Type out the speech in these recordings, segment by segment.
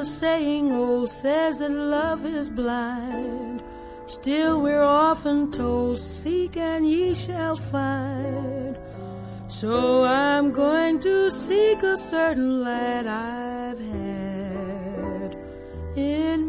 saying old says that love is blind. Still we're often told, seek and ye shall find. So I'm going to seek a certain lad I've had in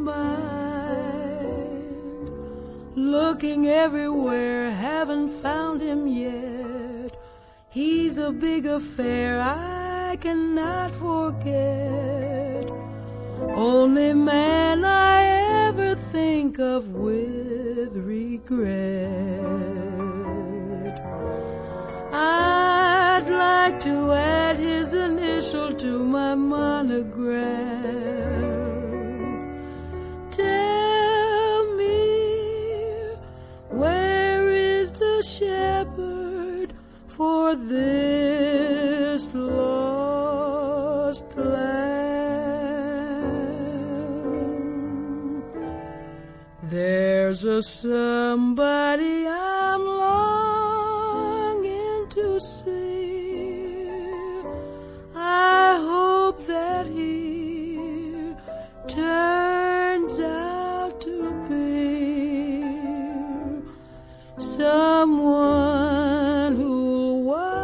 mind. Looking everywhere, haven't found him yet. He's a big affair I cannot forget. Only man I ever think of with regret. I'd like to add his initial to my monogram. Tell me, where is the shepherd for this lost lamb? There's a somebody I'm longing to see. I hope that he turns out to be someone who'll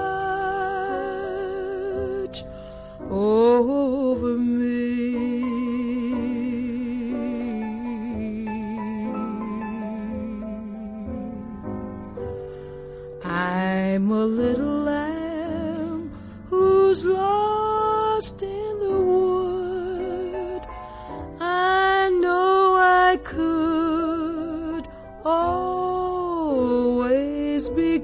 watch over me. I'm a little lamb who's lost in the wood. I know I could always be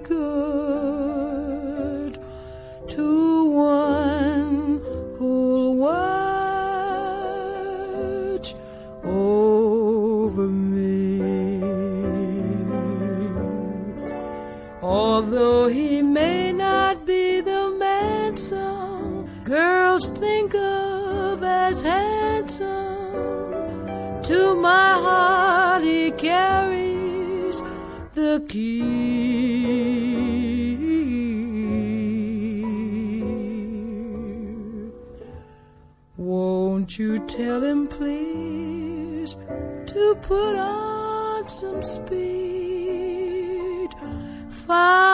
good to one who'll watch over me. Although he may not be the man some girls think of as handsome, to my heart he carries the key. Won't you tell him, please, to put on some speed? Find